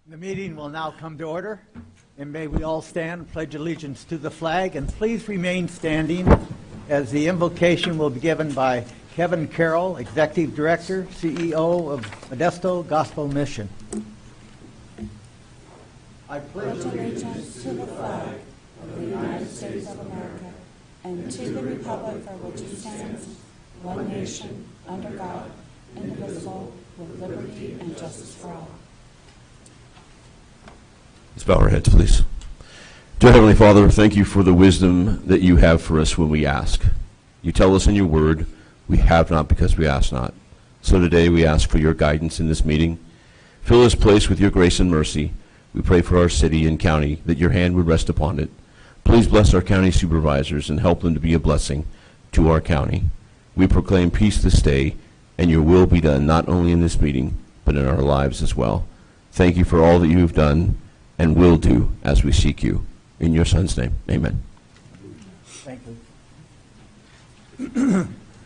The meeting will now come to order, and may we all stand, pledge allegiance to the flag, and please remain standing as the invocation will be given by Kevin Carroll, Executive Director, CEO of Modesto Gospel Mission. I pledge allegiance to the flag of the United States of America and to the republic for which it stands, one nation, under God, indivisible, with liberty and justice for all. Let's bow our heads, please. Dear Heavenly Father, thank you for the wisdom that you have for us when we ask. You tell us in your word, we have not because we ask not. So today we ask for your guidance in this meeting. Fill this place with your grace and mercy. We pray for our city and county that your hand would rest upon it. Please bless our county supervisors and help them to be a blessing to our county. We proclaim peace this day, and your will be done not only in this meeting, but in our lives as well. Thank you for all that you have done and will do as we seek you. In your Son's name, amen. Thank you.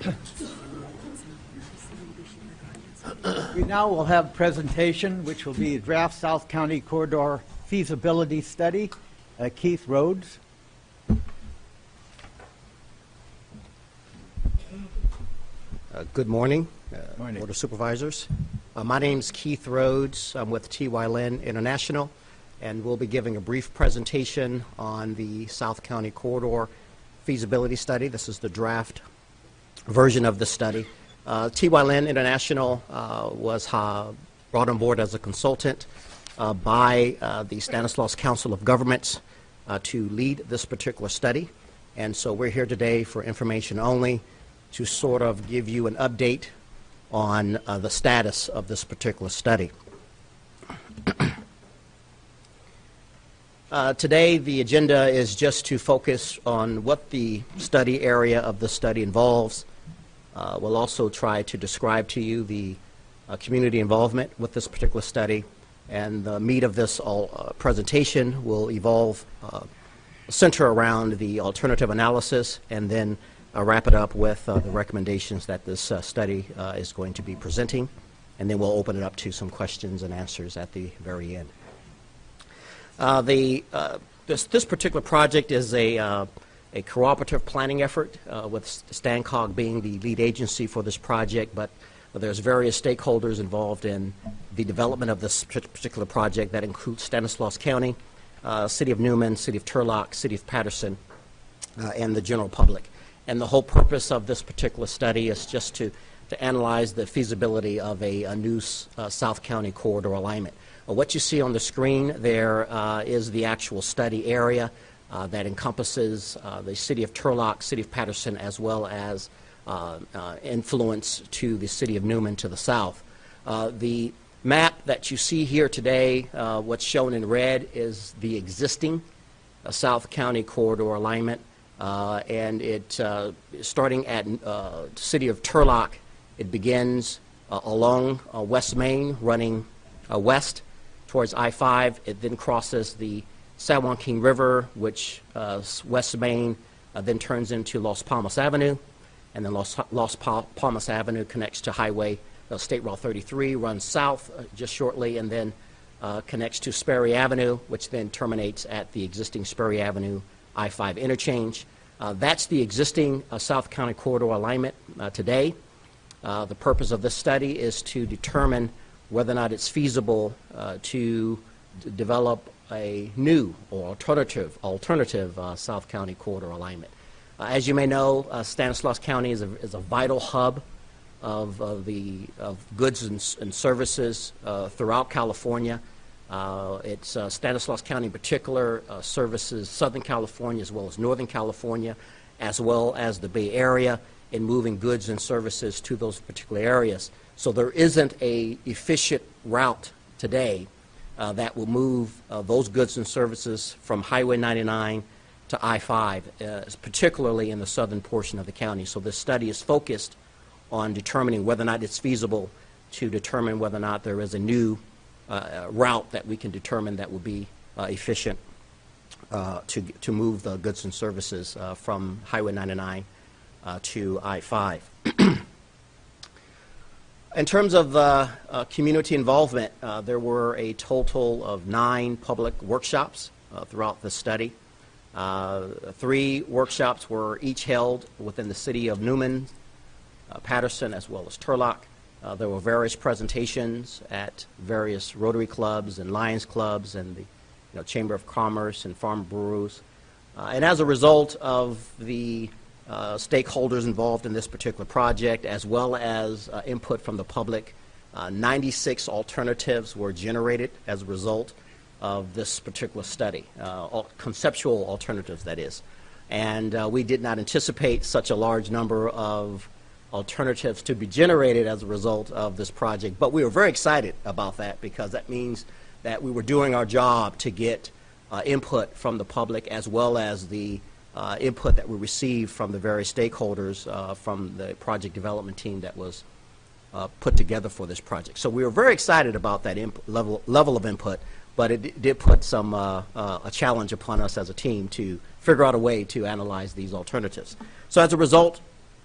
We now will have a presentation, which will be Draft South County Corridor Feasibility Study. Keith Rhodes. Good morning, Morning. Board of Supervisors. My name is Keith Rhodes. I'm with T.Y. Lin International, and we'll be giving a brief presentation on the South County Corridor Feasibility Study. This is the draft version of the study. T.Y. Lin International was brought on board as a consultant by the Stanislaus Council of Governments to lead this particular study. And so we're here today for information only to sort of give you an update on the status of this particular study. Today, the agenda is just to focus on what the study area of the study involves. We'll also try to describe to you the community involvement with this particular study, and the meat of this presentation will center around the alternative analysis, and then wrap it up with the recommendations that this study is going to be presenting, and then we'll open it up to some questions and answers at the very end. This particular project is a cooperative planning effort with STANCOG being the lead agency for this project, but there's various stakeholders involved in the development of this particular project that includes Stanislaus County, City of Newman, City of Turlock, City of Patterson, and the general public. And the whole purpose of this particular study is just to analyze the feasibility of a new South County corridor alignment. What you see on the screen there is the actual study area that encompasses the City of Turlock, City of Patterson, as well as influence to the City of Newman to the south. The map that you see here today, what's shown in red, is the existing South County corridor alignment. And it, starting at City of Turlock, it begins along West Main, running west towards I-5. It then crosses the San Joaquin River, which West Main then turns into Las Palmas Avenue, and then Las Palmas Avenue connects to Highway State Route 33, runs south just shortly, and then connects to Sperry Avenue, which then terminates at the existing Sperry Avenue I-5 interchange. That's the existing South County corridor alignment today. The purpose of this study is to determine whether or not it's feasible to develop a new or alternative South County corridor alignment. As you may know, Stanislaus County is a vital hub of goods and services throughout California. Stanislaus County in particular services Southern California as well as Northern California, as well as the Bay Area, in moving goods and services to those particular areas. So there isn't an efficient route today that will move those goods and services from Highway 99 to I-5, particularly in the southern portion of the county. So this study is focused on determining whether or not it's feasible to determine whether or not there is a new route that we can determine that will be efficient to move the goods and services from Highway 99 to I-5. In terms of community involvement, there were a total of 9 public workshops throughout the study. 3 workshops were each held within the city of Newman, Patterson, as well as Turlock. There were various presentations at various Rotary clubs and Lions clubs and the Chamber of Commerce and farm brews. And as a result of the stakeholders involved in this particular project, as well as input from the public, 96 alternatives were generated as a result of this particular study, conceptual alternatives, that is. And we did not anticipate such a large number of alternatives to be generated as a result of this project, but we were very excited about that because that means that we were doing our job to get input from the public as well as the input that we received from the various stakeholders from the project development team that was put together for this project. So we were very excited about that level of input, but it did put some a challenge upon us as a team to figure out a way to analyze these alternatives. So as a result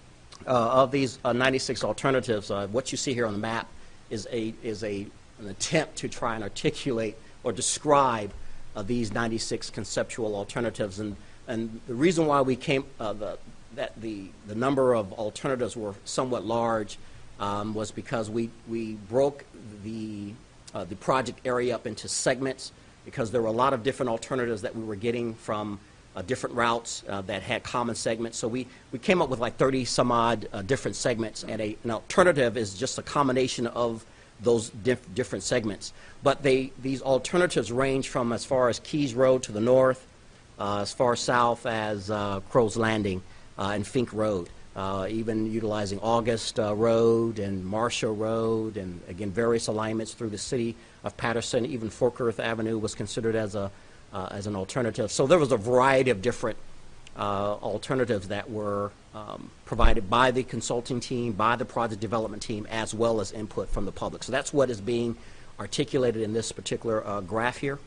of these 96 alternatives, what you see here on the map is an attempt to try and articulate or describe these 96 conceptual alternatives. And the reason why we came that the number of alternatives were somewhat large was because we broke the project area up into segments because there were a lot of different alternatives that we were getting from different routes that had common segments. So we came up with like 30 some odd different segments, and an alternative is just a combination of those different segments. But these alternatives range from as far as Keys Road to the north, as far south as Crow's Landing and Fink Road, even utilizing August Road and Marshall Road, and again various alignments through the city of Patterson. Even Forkirth Avenue was considered as an alternative. So there was a variety of different alternatives that were provided by the consulting team, by the project development team, as well as input from the public. So that's what is being articulated in this particular graph here.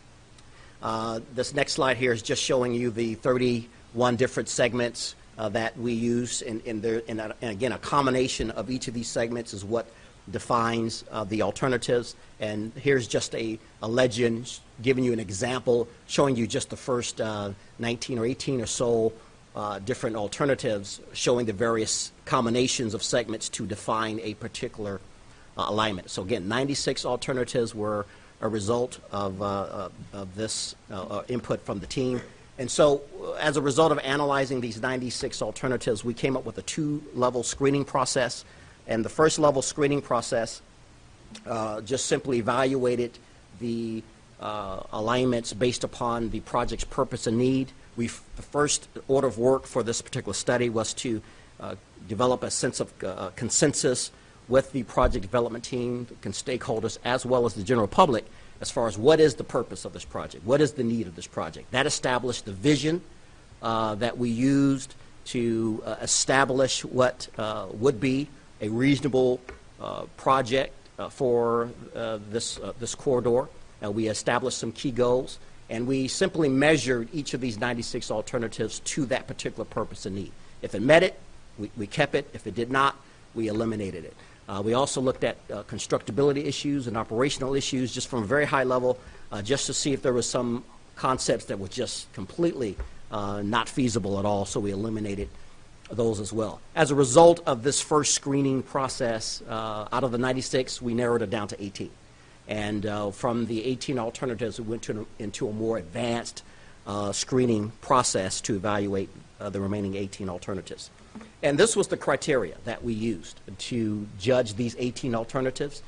This next slide here is just showing you the 31 different segments that we use, and again, a combination of each of these segments is what defines the alternatives. And here's just a legend giving you an example, showing you just the first 19 or 18 or so different alternatives, showing the various combinations of segments to define a particular alignment. So again, 96 alternatives were a result of this input from the team. And so as a result of analyzing these 96 alternatives, we came up with a 2-level screening process. And the first level screening process just simply evaluated the alignments based upon the project's purpose and need. The first order of work for this particular study was to develop a sense of consensus with the project development team, stakeholders, as well as the general public as far as what is the purpose of this project, what is the need of this project. That established the vision that we used to establish what would be a reasonable project for this corridor. We established some key goals, and we simply measured each of these 96 alternatives to that particular purpose and need. If it met it, we kept it. If it did not, we eliminated it. We also looked at constructability issues and operational issues just from a very high level, just to see if there was some concepts that were just completely not feasible at all, so we eliminated those as well. As a result of this first screening process, out of the 96, we narrowed it down to 18. And from the 18 alternatives, we went into a more advanced screening process to evaluate the remaining 18 alternatives. And this was the criteria that we used to judge these 18 alternatives.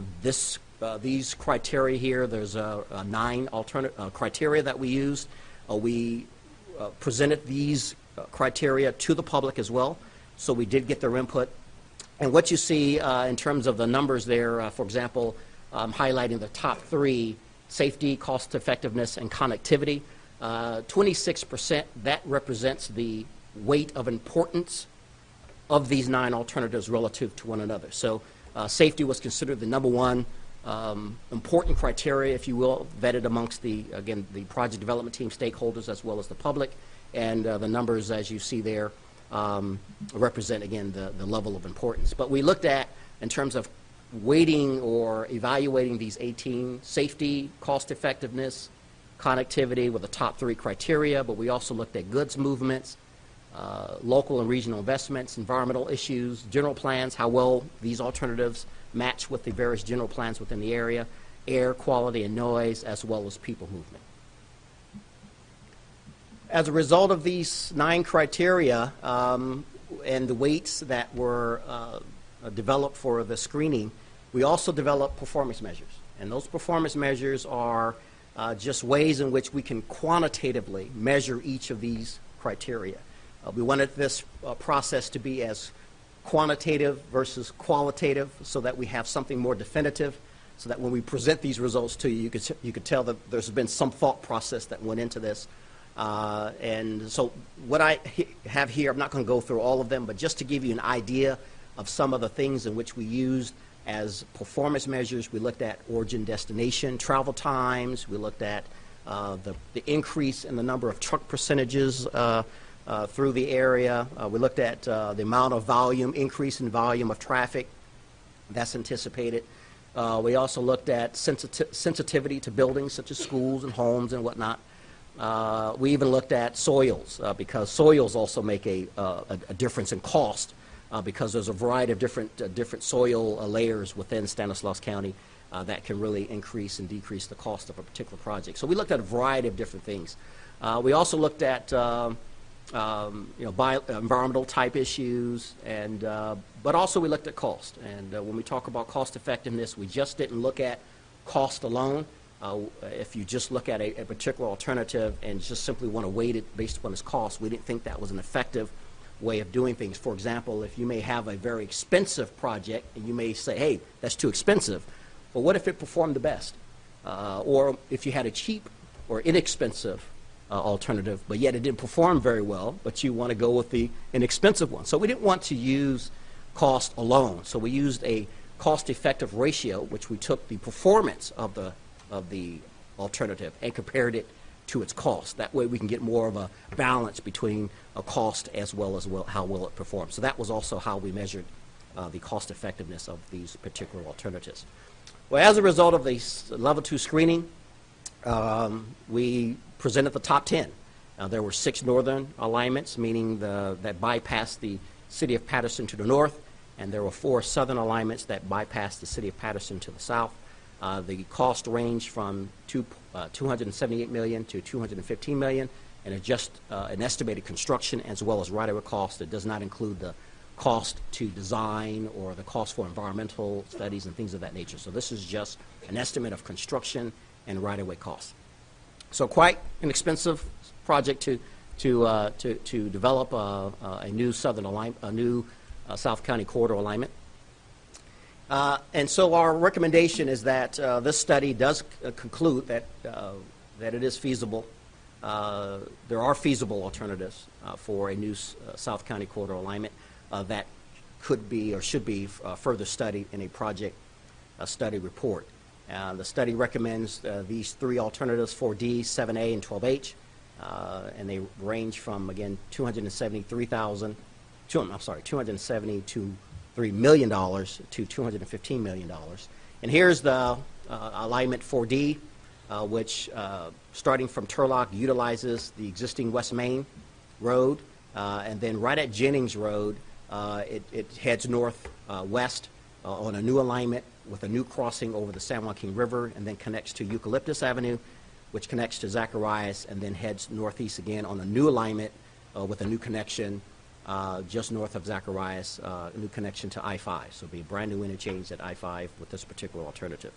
These criteria here, there's 9 criteria that we used. We presented these criteria to the public as well, so we did get their input. And what you see in terms of the numbers there, for example, highlighting the top 3, safety, cost effectiveness, and connectivity, 26%, that represents the weight of importance of these 9 alternatives relative to one another. So safety was considered the number 1 important criteria, if you will, vetted amongst the project development team stakeholders as well as the public. And the numbers, as you see there, represent, again, the level of importance. But we looked at in terms of weighting or evaluating these 18: safety, cost effectiveness, connectivity were the top 3 criteria, but we also looked at goods movements, local and regional investments, environmental issues, general plans, how well these alternatives match with the various general plans within the area, air quality and noise, as well as people movement. As a result of these 9 criteria and the weights that were developed for the screening, we also developed performance measures. And those performance measures are just ways in which we can quantitatively measure each of these criteria. We wanted this process to be as quantitative versus qualitative so that we have something more definitive, so that when we present these results to you, you could tell that there's been some thought process that went into this. And so what I have here, I'm not going to go through all of them, but just to give you an idea of some of the things in which we used as performance measures, we looked at origin destination travel times, we looked at the increase in the number of truck percentages through the area, we looked at the amount of volume, increase in volume of traffic that's anticipated. We also looked at sensitivity to buildings such as schools and homes and whatnot. We even looked at soils because soils also make a difference in cost because there's a variety of different soil layers within Stanislaus County that can really increase and decrease the cost of a particular project. So we looked at a variety of different things. We also looked at environmental type issues, and but also we looked at cost. And when we talk about cost effectiveness, we just didn't look at cost alone. If you just look at a particular alternative and just simply want to weight it based upon its cost, we didn't think that was an effective way of doing things. For example, if you may have a very expensive project and you may say, hey, that's too expensive, but what if it performed the best? Or if you had a cheap or inexpensive alternative, but yet it didn't perform very well, but you want to go with the inexpensive one. So we didn't want to use cost alone. So we used a cost-effective ratio, which we took the performance of the alternative and compared it to its cost. That way we can get more of a balance between a cost as well as how well it performs. So that was also how we measured the cost effectiveness of these particular alternatives. Well, as a result of the level 2 screening, we presented the top 10. There were 6 northern alignments, meaning that bypassed the city of Patterson to the north, and there were 4 southern alignments that bypassed the city of Patterson to the south. The cost ranged from $278 million to $215 million, and just an estimated construction as well as right-of-way cost. It does not include the cost to design or the cost for environmental studies and things of that nature. So this is just an estimate of construction and right-of-way costs. So quite an expensive project to develop a new southern alignment, a new South County corridor alignment. And so our recommendation is that this study does conclude that it is feasible. There are feasible alternatives for a new South County corridor alignment that could be or should be further studied in a project study report. The study recommends these 3 alternatives, 4D, 7A, and 12H, and they range from, again, $273 million to $215 million. And here's the alignment 4D, which starting from Turlock utilizes the existing West Main Road, and then right at Jennings Road, it heads northwest on a new alignment with a new crossing over the San Joaquin River, and then connects to Eucalyptus Avenue, which connects to Zacharias, and then heads northeast again on a new alignment with a new connection just north of Zacharias, a new connection to I-5. So it'll be a brand new interchange at I-5 with this particular alternative.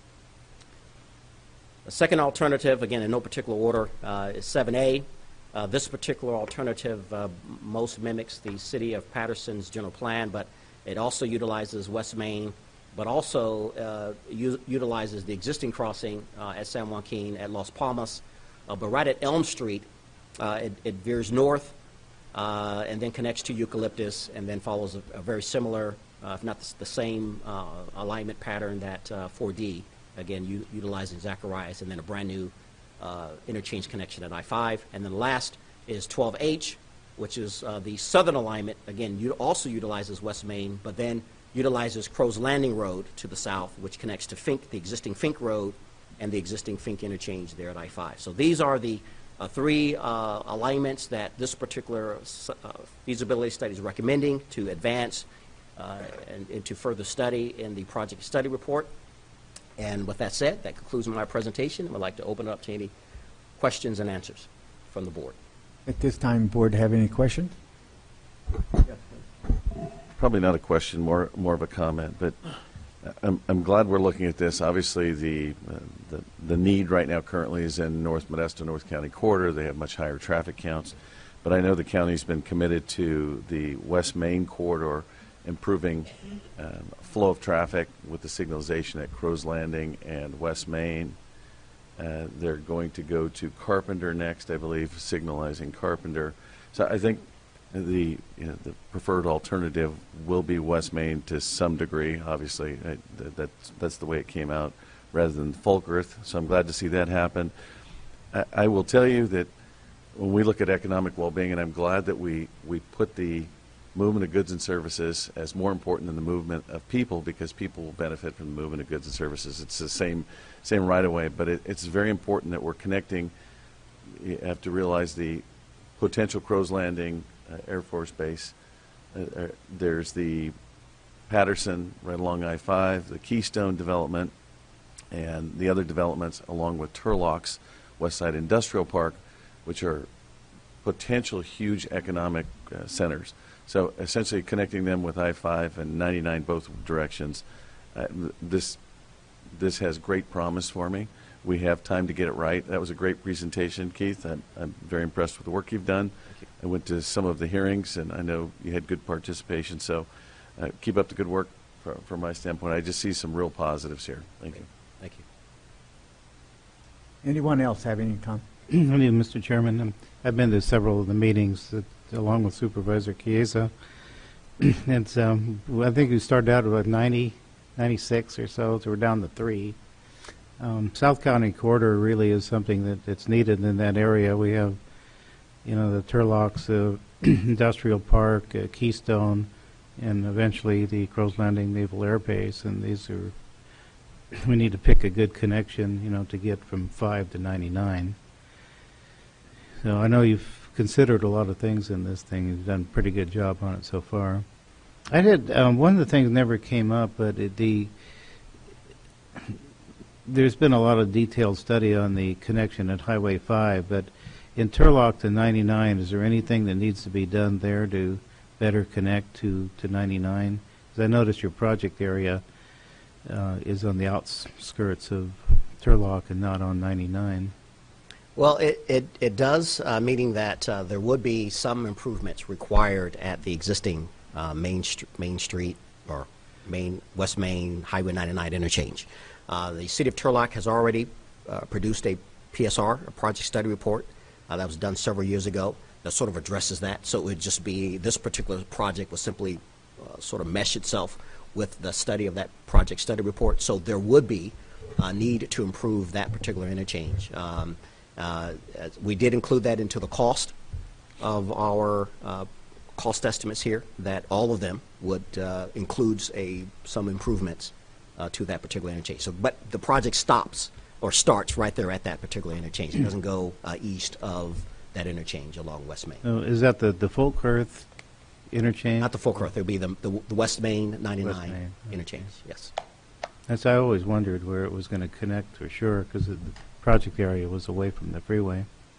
The second alternative, again in no particular order, is 7A. This particular alternative most mimics the city of Patterson's general plan, but it also utilizes West Main, but also utilizes the existing crossing at San Joaquin at Las Palmas. But right at Elm Street, it veers north and then connects to Eucalyptus, and then follows a very similar, if not the same, alignment pattern that 4D, again utilizing Zacharias, and then a brand new interchange connection at I-5. And then last is 12H, which is the southern alignment. Again, also utilizes West Main, but then utilizes Crow's Landing Road to the south, which connects to Fink, the existing Fink Road, and the existing Fink interchange there at I-5. So these are the three alignments that this particular feasibility study is recommending to advance and into further study in the project study report. And with that said, that concludes my presentation. I'd like to open it up to any questions and answers from the board. At this time, board have any questions? Probably not a question, more of a comment, but I'm glad we're looking at this. Obviously, the need right now currently is in North Modesto, North County corridor. They have much higher traffic counts, but I know the county's been committed to the West Main corridor, improving flow of traffic with the signalization at Crow's Landing and West Main. They're going to go to Carpenter next, I believe, signalizing Carpenter. So I think the preferred alternative will be West Main to some degree. Obviously, that's the way it came out, rather than Folkerth. So I'm glad to see that happen. I will tell you that when we look at economic well-being, and I'm glad that we put the movement of goods and services as more important than the movement of people, because people will benefit from the movement of goods and services. It's the same right away, but it's very important that we're connecting. You have to realize the potential Crow's Landing Air Force Base. There's the Patterson right along I-5, the Keystone development, and the other developments along with Turlock's Westside Industrial Park, which are potential huge economic centers. So essentially connecting them with I-5 and 99 both directions, this has great promise for me. We have time to get it right. That was a great presentation, Keith. I'm very impressed with the work you've done. I went to some of the hearings, and I know you had good participation. So keep up the good work from my standpoint. I just see some real positives here. Thank you. Thank you. Anyone else have any comment? Mr. Chairman, I've been to several of the meetings along with Supervisor Chiesa. It's I think we started out with 96 or so we're down to 3. South County corridor really is something that's needed in that area. We have, the Turlock's Industrial Park, Keystone, and eventually the Crow's Landing Naval Air Base, and these are, we need to pick a good connection, to get from 5 to 99. So I know you've considered a lot of things in this thing. You've done a pretty good job on it so far. I did, one of the things never came up, but there's been a lot of detailed study on the connection at Highway 5, but in Turlock to 99, is there anything that needs to be done there to better connect to 99? Because I noticed your project area is on the outskirts of Turlock and not on 99. Well, it does, meaning that there would be some improvements required at the existing Main Street or West Main Highway 99 interchange. The City of Turlock has already produced a PSR, a project study report, that was done several years ago that sort of addresses that. So it would just be this particular project would simply sort of mesh itself with the study of that project study report. So there would be a need to improve that particular interchange. We did include that into the cost of our cost estimates here, that all of them would includes some improvements to that particular interchange. So, but the project stops or starts right there at that particular interchange. It doesn't go east of that interchange along West Main. So is that the Folkerth interchange? Not the Folkerth. It would be the West Main 99 West Main. interchange. Yes. That's, I always wondered where it was going to connect for sure, because the project area was away from the freeway.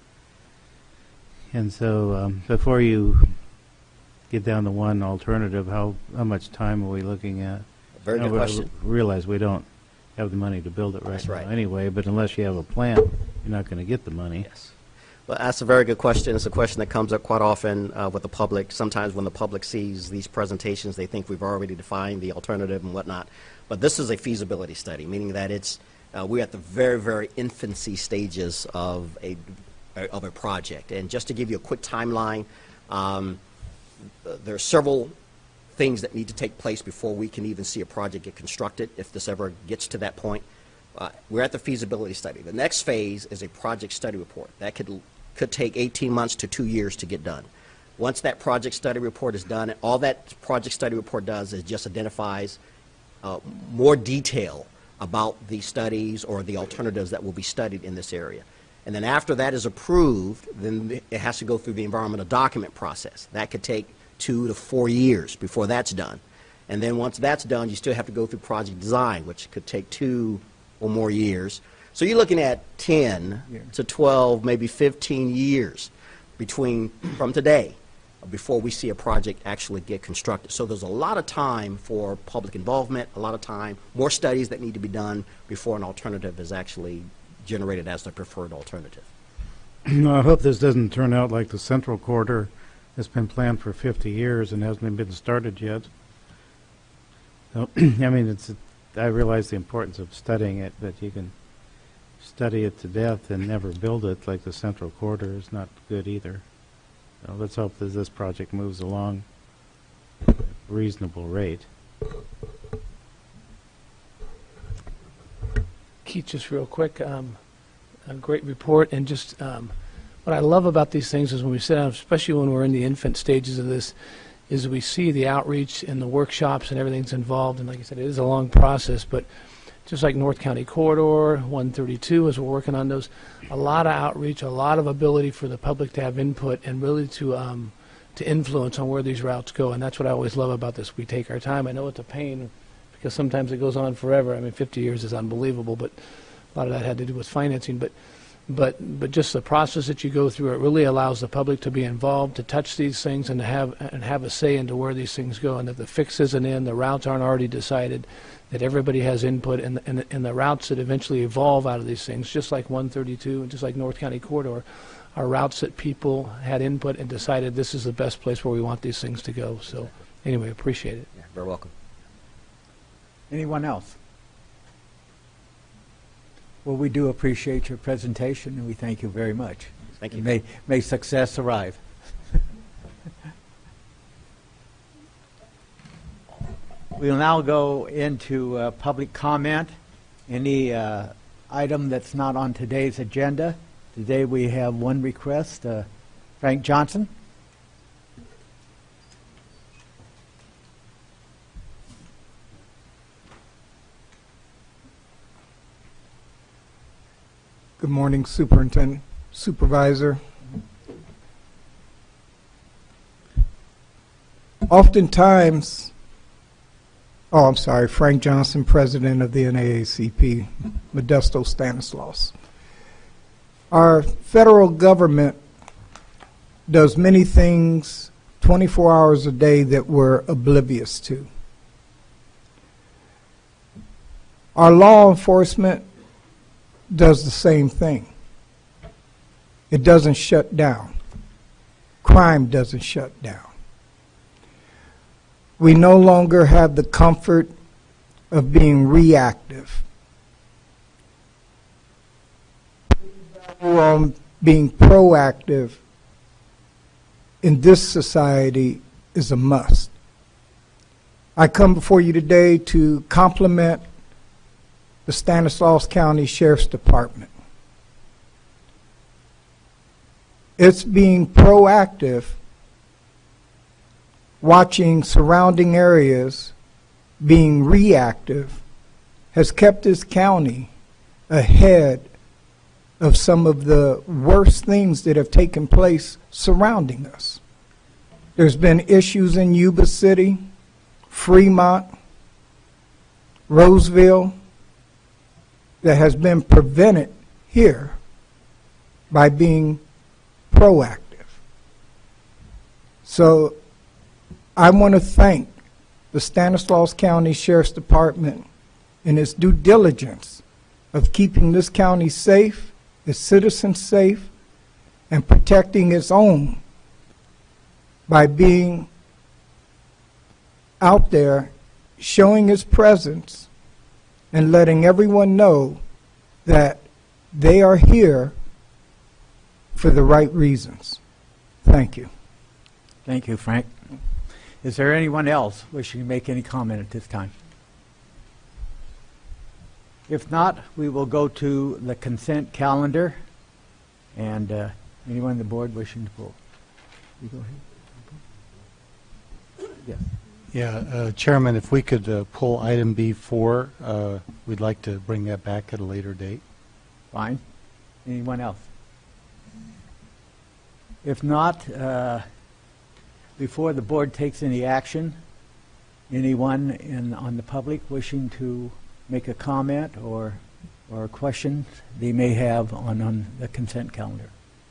And so before you get down to one alternative, how much time are we looking at? Very good question. I realize we don't have the money to build it That's right. now anyway, but unless you have a plan, you're not going to get the money. Yes. Well, that's a very good question. It's a question that comes up quite often with the public. Sometimes when the public sees these presentations, they think we've already defined the alternative and whatnot. But this is a feasibility study, meaning that it's we're at the very, very infancy stages of a project. And just to give you a quick timeline, there are several things that need to take place before we can even see a project get constructed, if this ever gets to that point. We're at the feasibility study. The next phase is a project study report. That could take 18 months to 2 years to get done. Once that project study report is done, all that project study report does is just identifies more detail about the studies or the alternatives that will be studied in this area. And then after that is approved, then it has to go through the environmental document process. That could take 2 to 4 years before that's done. And then once that's done, you still have to go through project design, which could take 2 or more years. So you're looking at 10 to 12, maybe 15 years from today before we see a project actually get constructed. So there's a lot of time for public involvement, a lot of time, more studies that need to be done before an alternative is actually generated as the preferred alternative. I hope this doesn't turn out like the Central Corridor that's been planned for 50 years and hasn't been started yet. So, I mean, I realize the importance of studying it, but you can study it to death and never build it like the Central Corridor is not good either. So let's hope that this project moves along at a reasonable rate. Keith, just real quick, a great report, and just what I love about these things is when we sit down, especially when we're in the infant stages of this, is we see the outreach and the workshops and everything's involved, and like I said, it is a long process, but just like North County Corridor, 132, as we're working on those, a lot of outreach, a lot of ability for the public to have input and really to influence on where these routes go, and that's what I always love about this. We take our time. I know it's a pain because sometimes it goes on forever. I mean, 50 years is unbelievable, but a lot of that had to do with financing. But just the process that you go through, it really allows the public to be involved, to touch these things, and to have a say into where these things go. And if the fix isn't in, the routes aren't already decided, that everybody has input, and the routes that eventually evolve out of these things, just like 132 and just like North County Corridor, are routes that people had input and decided this is the best place where we want these things to go. So anyway, appreciate it. Yeah, very welcome. Anyone else? Well, we do appreciate your presentation, and we thank you very much. Thank you. May success arrive. We'll now go into public comment. Any item that's not on today's agenda. Today we have one request. Frank Johnson. Good morning, Superintendent, Supervisor. Oftentimes, Frank Johnson, President of the NAACP, Modesto Stanislaus. Our federal government does many things 24 hours a day that we're oblivious to. Our law enforcement does the same thing. It doesn't shut down. Crime doesn't shut down. We no longer have the comfort of being reactive. Being proactive in this society is a must. I come before you today to compliment the Stanislaus County Sheriff's Department. It's being proactive, watching surrounding areas, being reactive, has kept this county ahead of some of the worst things that have taken place surrounding us. There's been issues in Yuba City, Fremont, Roseville, that has been prevented here by being proactive. So I want to thank the Stanislaus County Sheriff's Department in its due diligence of keeping this county safe, its citizens safe, and protecting its own by being out there, showing its presence, and letting everyone know that they are here for the right reasons. Thank you. Thank you, Frank. Is there anyone else wishing to make any comment at this time? If not, we will go to the consent calendar. And anyone on the board wishing to pull? You go ahead. Yes. Yeah, Chairman, if we could pull item B4, we'd like to bring that back at a later date. Fine. Anyone else? If not, before the board takes any action, anyone on the public wishing to make a comment or a question they may have on the consent calendar?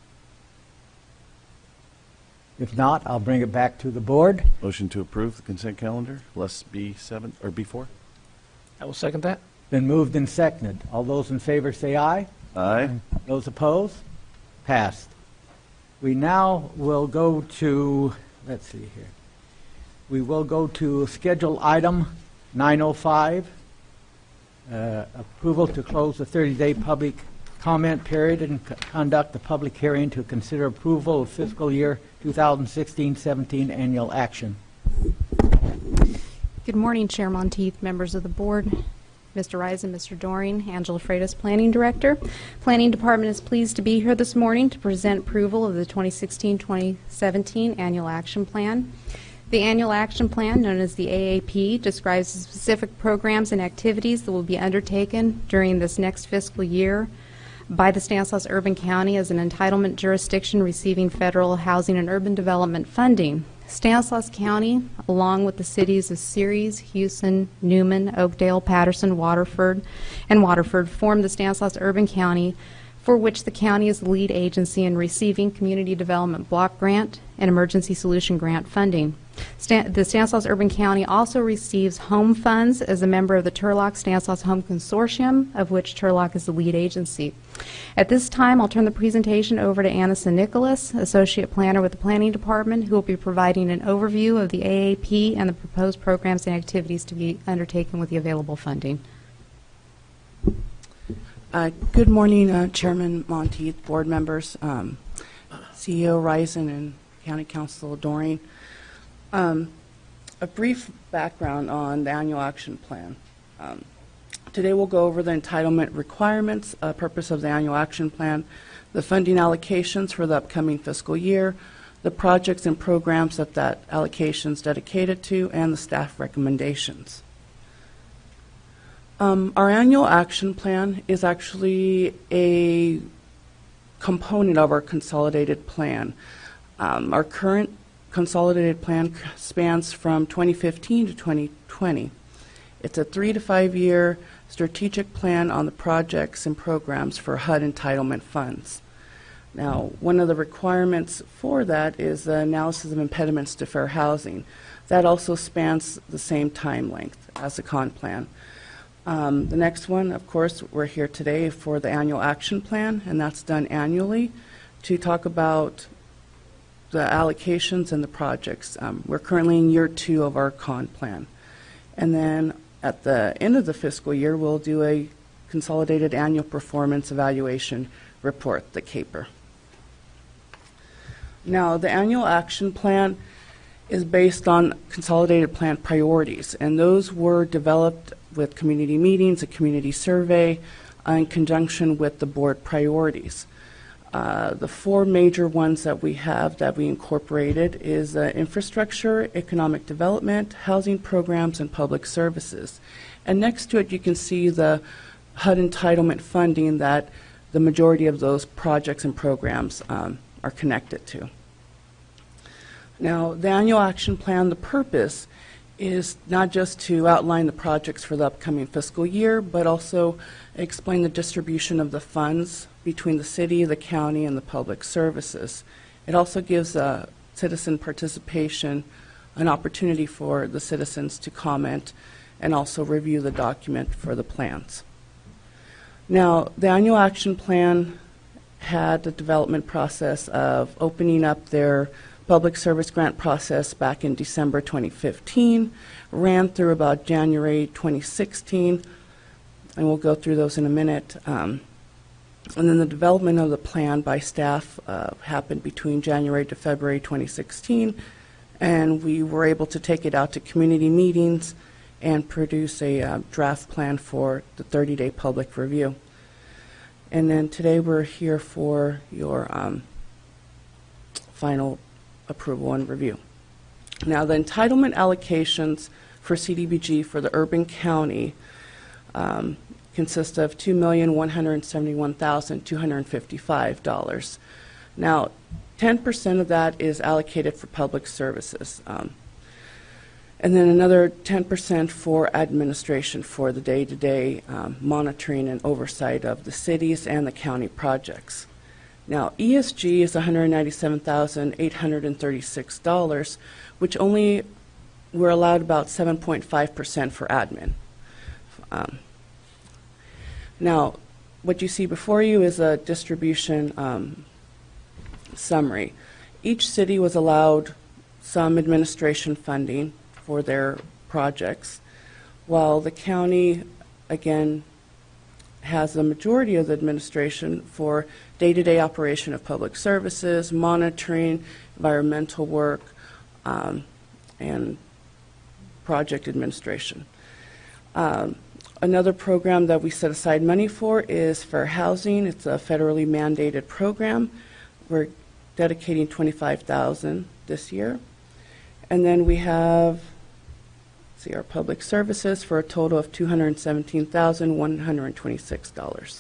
If not, I'll bring it back to the board. Motion to approve the consent calendar, less B7 or B4? I will second that. Been moved and seconded. All those in favor say aye. Aye. Those opposed? Passed. We now will go to, let's see here. We will go to schedule item 905, approval to close the 30-day public comment period and conduct the public hearing to consider approval of fiscal year 2016-17 annual action. Good morning, Chair Monteith, members of the board, Mr. Risen, Mr. Doring, Angela Freitas, Planning Director. Planning Department is pleased to be here this morning to present approval of the 2016-2017 Annual Action Plan. The Annual Action Plan, known as the AAP, describes the specific programs and activities that will be undertaken during this next fiscal year by the Stanislaus Urban County as an entitlement jurisdiction receiving federal housing and urban development funding. Stanislaus County, along with the cities of Ceres, Houston, Newman, Oakdale, Patterson, Waterford, form the Stanislaus Urban County, for which the county is the lead agency in receiving Community Development Block Grant and Emergency Solution Grant funding. The Stanislaus Urban County also receives home funds as a member of the Turlock-Stanislaus Home Consortium, of which Turlock is the lead agency. At this time, I'll turn the presentation over to Anissa Nicholas, Associate Planner with the Planning Department, who will be providing an overview of the AAP and the proposed programs and activities to be undertaken with the available funding. Good morning, Chairman Monteith, board members, CEO Risen, and County Council Doring. A brief background on the Annual Action Plan. Today we'll go over the entitlement requirements, purpose of the Annual Action Plan, the funding allocations for the upcoming fiscal year, the projects and programs that allocation is dedicated to, and the staff recommendations. Our Annual Action Plan is actually a component of our consolidated plan. Our current consolidated plan spans from 2015 to 2020. It's a 3 to 5 year strategic plan on the projects and programs for HUD entitlement funds. Now, one of the requirements for that is the analysis of impediments to fair housing. That also spans the same time length as the con plan. The next one, of course, we're here today for the Annual Action Plan, and that's done annually to talk about the allocations and the projects. We're currently in year 2 of our con plan. And then at the end of the fiscal year, we'll do a consolidated annual performance evaluation report, the CAPER. Now, the Annual Action Plan is based on consolidated plan priorities, and those were developed with community meetings, a community survey, in conjunction with the board priorities. The 4 major ones that we have that we incorporated is infrastructure, economic development, housing programs, and public services. And next to it, you can see the HUD entitlement funding that the majority of those projects and programs are connected to. Now, the Annual Action Plan, the purpose is not just to outline the projects for the upcoming fiscal year, but also explain the distribution of the funds between the city, the county, and the public services. It also gives citizen participation an opportunity for the citizens to comment and also review the document for the plans. Now, the Annual Action Plan had the development process of opening up their public service grant process back in December 2015, ran through about January 2016, and we'll go through those in a minute. And then the development of the plan by staff happened between January to February 2016, and we were able to take it out to community meetings and produce a draft plan for the 30-day public review. And then today we're here for your final approval and review. Now, the entitlement allocations for CDBG for the urban county consist of $2,171,255. Now, 10% of that is allocated for public services, and then another 10% for administration for the day-to-day monitoring and oversight of the cities and the county projects. Now, ESG is $197,836, which only we're allowed about 7.5% for admin. Now, what you see before you is a distribution summary. Each city was allowed some administration funding for their projects, while the county, again, has the majority of the administration for day-to-day operation of public services, monitoring, environmental work, and project administration. Another program that we set aside money for is Fair Housing. It's a federally mandated program. We're dedicating $25,000 this year. And then we have, our public services for a total of $217,126.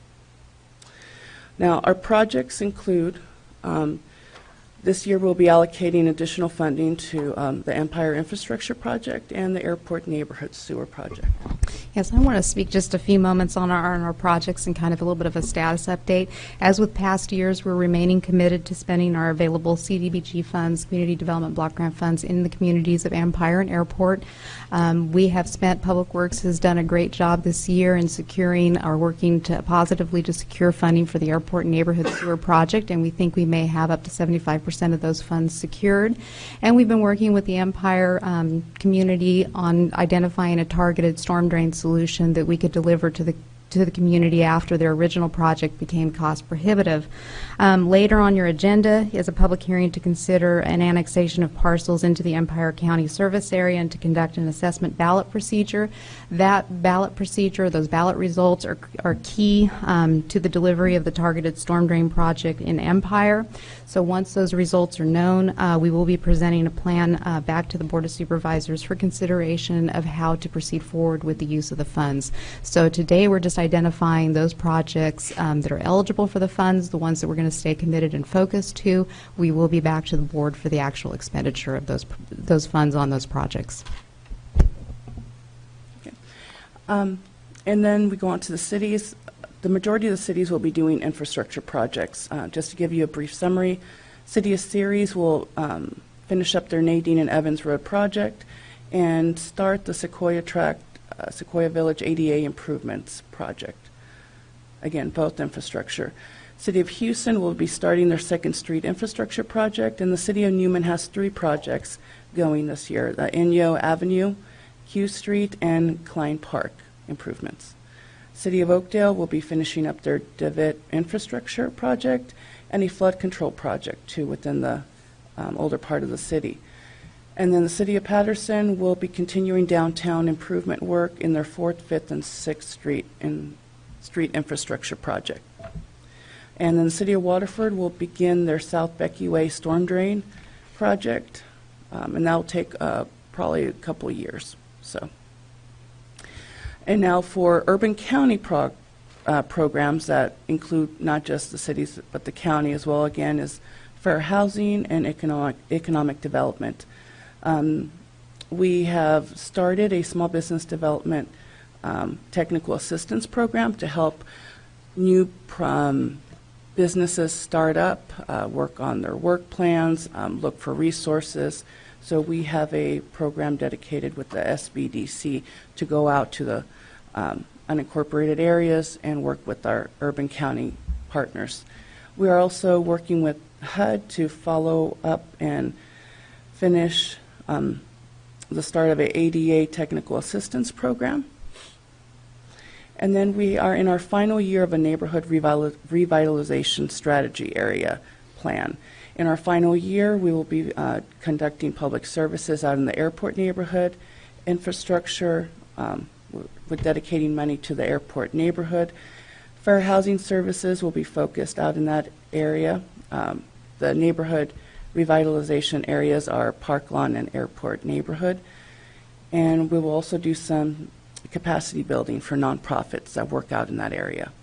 Now, our projects include, this year we'll be allocating additional funding to the Empire Infrastructure Project and the Airport Neighborhood Sewer Project. Yes, I want to speak just a few moments on our projects and kind of a little bit of a status update. As with past years, we're remaining committed to spending our available CDBG funds, Community Development Block Grant funds, in the communities of Empire and Airport. We have spent, Public Works has done a great job this year in securing or working to positively to secure funding for the Airport Neighborhood Sewer Project, and we think we may have up to 75% of those funds secured. And we've been working with the Empire community on identifying a targeted storm drain solution that we could deliver to the community after their original project became cost prohibitive. Later on your agenda is a public hearing to consider an annexation of parcels into the Empire County service area and to conduct an assessment ballot procedure. That ballot procedure, those ballot results are key to the delivery of the targeted storm drain project in Empire. So once those results are known, we will be presenting a plan back to the Board of Supervisors for consideration of how to proceed forward with the use of the funds. So today we're just identifying those projects that are eligible for the funds, the ones that we're going to stay committed and focused to. We will be back to the board for the actual expenditure of those funds on those projects. Okay. And then we go on to the cities. The majority of the cities will be doing infrastructure projects. Just to give you a brief summary, City of Ceres will finish up their Nadine and Evans Road project and start the Sequoia Village ADA improvements project. Again, both infrastructure. City of Houston will be starting their 2nd Street infrastructure project, and the City of Newman has 3 projects going this year: the Inyo Avenue, Q Street, and Klein Park improvements. City of Oakdale will be finishing up their DeWitt infrastructure project and a flood control project too within the older part of the city. And then the City of Patterson will be continuing downtown improvement work in their 4th, 5th, and 6th Street infrastructure project. And then the City of Waterford will begin their South Becky Way storm drain project, and that will take probably a couple of years. And now for urban county programs that include not just the cities but the county as well, again, is fair housing and economic development. We have started a small business development technical assistance program to help new businesses start up, work on their work plans, look for resources. So we have a program dedicated with the SBDC to go out to the unincorporated areas and work with our urban county partners. We are also working with HUD to follow up and finish the start of an ADA technical assistance program. And then we are in our final year of a neighborhood revitalization strategy area plan. In our final year, we will be conducting public services out in the airport neighborhood, infrastructure, with dedicating money to the airport neighborhood. Fair housing services will be focused out in that area. The neighborhood revitalization areas are Park Lawn and Airport neighborhood. And we will also do some capacity building for nonprofits that work out in that area.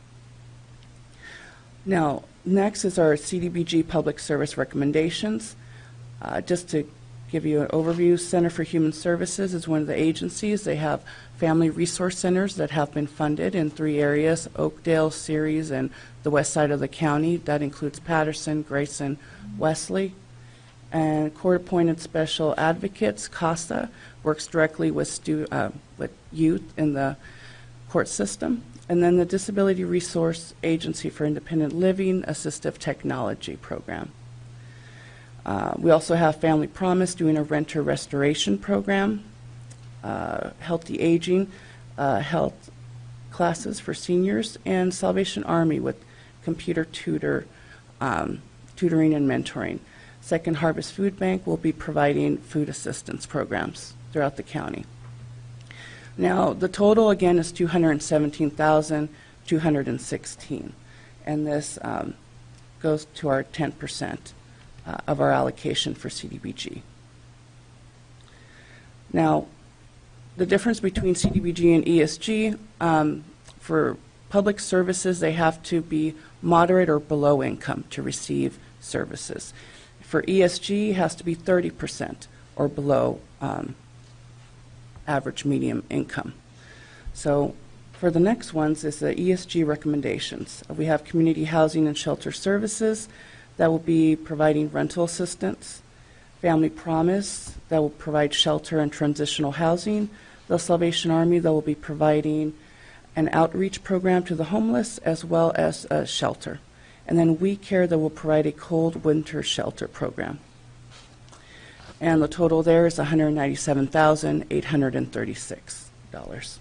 Now, next is our CDBG public service recommendations. Just to give you an overview, Center for Human Services is one of the agencies. They have family resource centers that have been funded in 3 areas, Oakdale, Ceres, and the west side of the county. That includes Patterson, Grayson, Wesley. And court-appointed special advocates, CASA, works directly with youth in the court system. And then the Disability Resource Agency for Independent Living Assistive Technology program. We also have Family Promise doing a renter restoration program, Healthy Aging, health classes for seniors, and Salvation Army with computer tutoring and mentoring. Second Harvest Food Bank will be providing food assistance programs throughout the county. Now, the total, again, is $217,216, and this goes to our 10% of our allocation for CDBG. Now, the difference between CDBG and ESG, for public services, they have to be moderate or below income to receive services. For ESG, it has to be 30% or below average medium income. So for the next ones is the ESG recommendations. We have community housing and shelter services that will be providing rental assistance, Family Promise that will provide shelter and transitional housing, the Salvation Army that will be providing an outreach program to the homeless as well as a shelter. And then We Care that will provide a cold winter shelter program. And the total there is $197,836.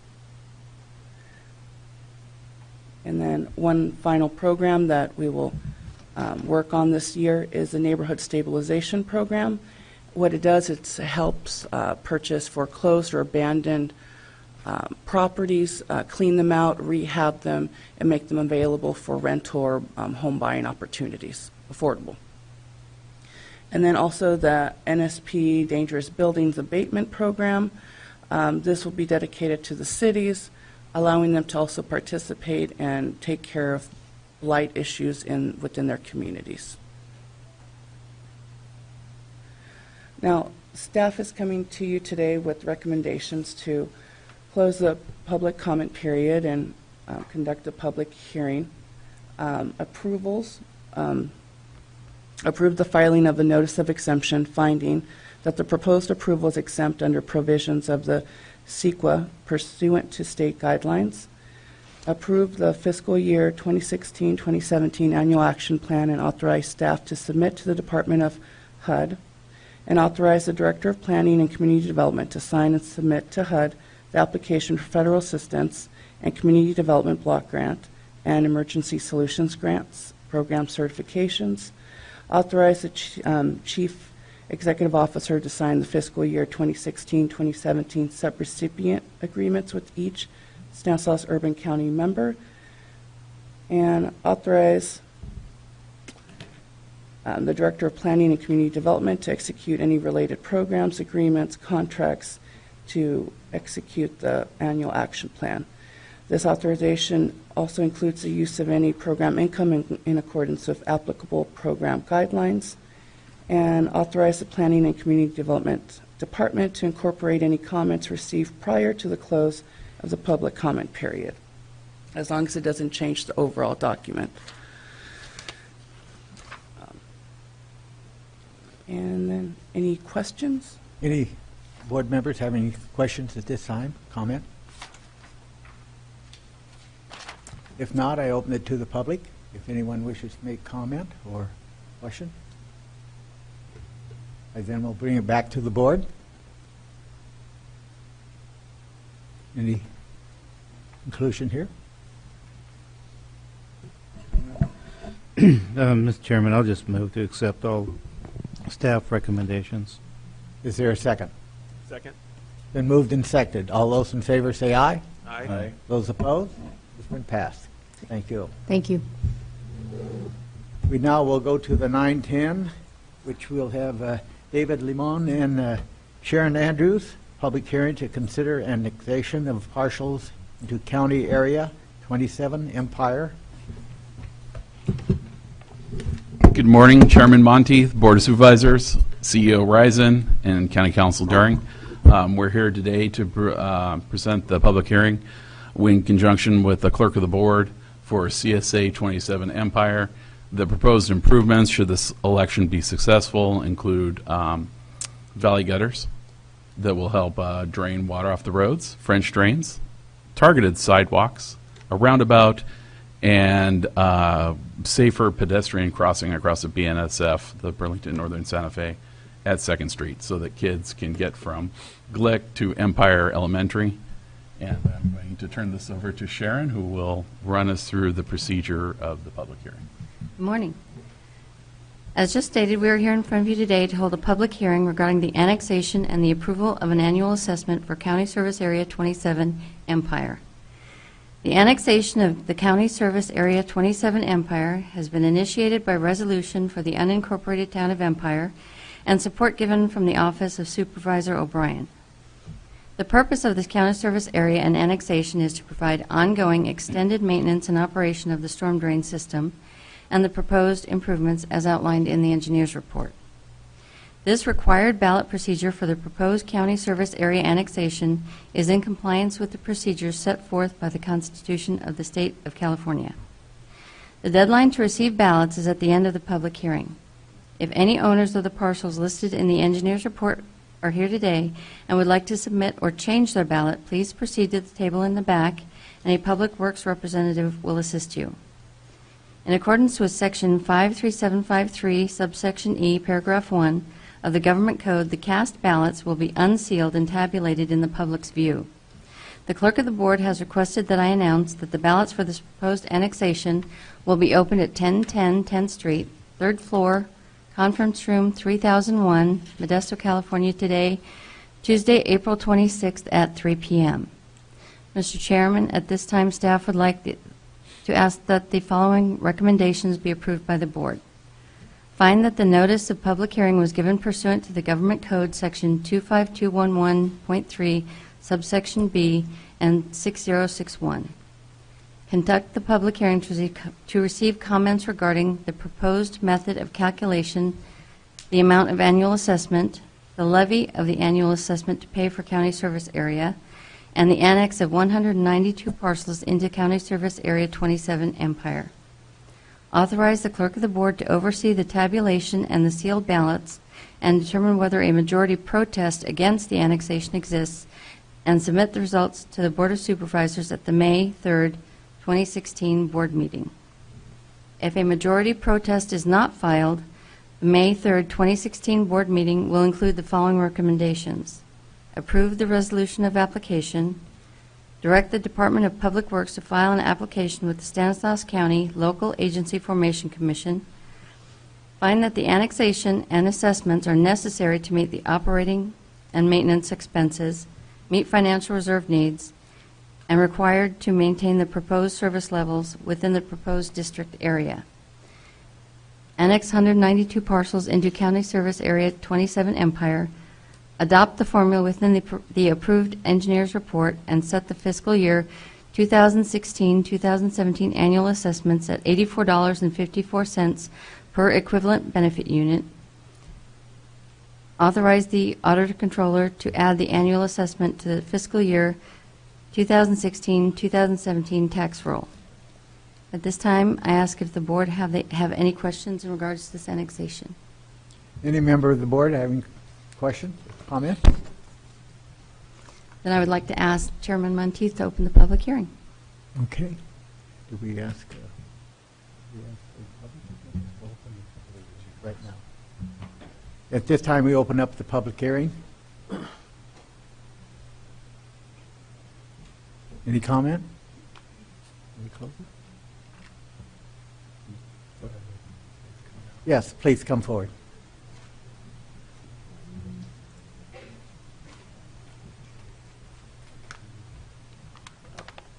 And then one final program that we will work on this year is the Neighborhood Stabilization Program. What it does, it helps purchase foreclosed or abandoned properties, clean them out, rehab them, and make them available for rental or home buying opportunities, affordable. And then also the NSP Dangerous Buildings Abatement Program. This will be dedicated to the cities, allowing them to also participate and take care of blight issues within their communities. Now, staff is coming to you today with recommendations to close the public comment period and conduct a public hearing. Approvals. Approve the filing of the notice of exemption, finding that the proposed approval is exempt under provisions of the CEQA pursuant to state guidelines. Approve the fiscal year 2016-2017 annual action plan and authorize staff to submit to the Department of HUD, and authorize the Director of Planning and Community Development to sign and submit to HUD the application for federal assistance and community development block grant and emergency solutions grants, program certifications. Authorize the Chief Executive Officer to sign the fiscal year 2016-2017 subrecipient agreements with each Stanislaus Urban County member, and authorize the Director of Planning and Community Development to execute any related programs, agreements, contracts to execute the annual action plan. This authorization also includes the use of any program income in accordance with applicable program guidelines, and authorize the Planning and Community Development Department to incorporate any comments received prior to the close of the public comment period, as long as it doesn't change the overall document. And then any questions? Any board members have any questions at this time? Comment? If not, I open it to the public. If anyone wishes to make comment or question, and then we'll bring it back to the board. Any conclusion here? Mr. Chairman, I'll just move to accept all staff recommendations. Is there a second? Second. Been moved and seconded. All those in favor say aye. Aye. Those opposed? It's been passed. Thank you. Thank you. We now will go to the 910 which we'll have David Limon and Sharon Andrews, public hearing to consider annexation of parcels into county area 27 Empire. Good morning, Chairman Monteith, Board of Supervisors, CEO Risen, and County Council During. We're here today to present the public hearing in conjunction with the Clerk of the Board for CSA 27 Empire. The proposed improvements, should this election be successful, include valley gutters that will help drain water off the roads, French drains, targeted sidewalks, a roundabout, and safer pedestrian crossing across the BNSF, the Burlington Northern Santa Fe, at 2nd Street, so that kids can get from Glick to Empire Elementary. And I'm going to turn this over to Sharon, who will run us through the procedure of the public hearing. Good morning. As just stated, we are here in front of you today to hold a public hearing regarding the annexation and the approval of an annual assessment for County Service Area 27 Empire. The annexation of the County Service Area 27 Empire has been initiated by resolution for the unincorporated town of Empire and support given from the Office of Supervisor O'Brien. The purpose of this county service area and annexation is to provide ongoing extended maintenance and operation of the storm drain system and the proposed improvements as outlined in the engineer's report. This required ballot procedure for the proposed county service area annexation is in compliance with the procedures set forth by the Constitution of the State of California. The deadline to receive ballots is at the end of the public hearing. If any owners of the parcels listed in the engineer's report are here today and would like to submit or change their ballot, please proceed to the table in the back, and a Public Works representative will assist you. In accordance with Section 53753, subsection E, paragraph 1 of the Government Code, the cast ballots will be unsealed and tabulated in the public's view. The Clerk of the Board has requested that I announce that the ballots for this proposed annexation will be opened at 1010 10th Street, 3rd floor, Conference Room 3001, Modesto, California, today, Tuesday, April 26th at 3 p.m. Mr. Chairman, at this time, staff would like to ask that the following recommendations be approved by the Board. Find that the notice of public hearing was given pursuant to the Government Code, Section 25211.3, subsection B, and 6061. Conduct the public hearing to receive comments regarding the proposed method of calculation, the amount of annual assessment, the levy of the annual assessment to pay for county service area, and the annex of 192 parcels into County Service Area 27 Empire. Authorize the Clerk of the Board to oversee the tabulation and the sealed ballots and determine whether a majority protest against the annexation exists, and submit the results to the Board of Supervisors at the May 3rd, 2016 Board meeting. If a majority protest is not filed, the May 3rd, 2016 Board meeting will include the following recommendations. Approve the resolution of application, direct the Department of Public Works to file an application with the Stanislaus County Local Agency Formation Commission, find that the annexation and assessments are necessary to meet the operating and maintenance expenses, meet financial reserve needs, and required to maintain the proposed service levels within the proposed district area. Annex 192 parcels into County Service Area 27 Empire, adopt the formula within the approved engineer's report, and set the fiscal year 2016-2017 annual assessments at $84.54 per equivalent benefit unit. Authorize the Auditor Controller to add the annual assessment to the fiscal year 2016-2017 tax roll. At this time, I ask if the Board have any questions in regards to this annexation. Any member of the Board having questions? Comment? Then I would like to ask Chairman Monteith to open the public hearing. Okay. Do we ask? Right now. At this time, we open up the public hearing. Any comment? Any close it? Yes, please come forward.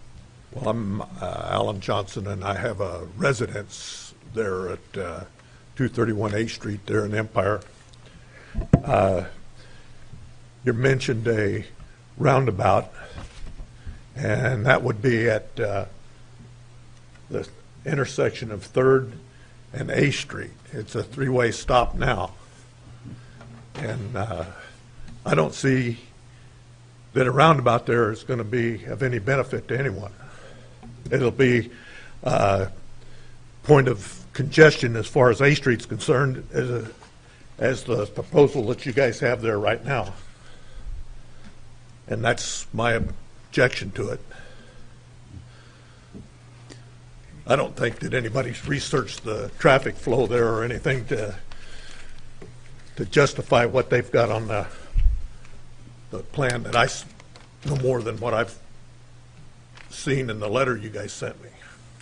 Well, I'm Alan Johnson, and I have a residence there at 231 A Street there in Empire. You mentioned a roundabout, and that would be at the intersection of 3rd and A Street. It's a three-way stop now. And I don't see that a roundabout there is going to be of any benefit to anyone. It'll be a point of congestion as far as A Street's concerned as the proposal that you guys have there right now. And that's my objection to it. I don't think that anybody's researched the traffic flow there or anything to justify what they've got on the plan that I no more than what I've seen in the letter you guys sent me.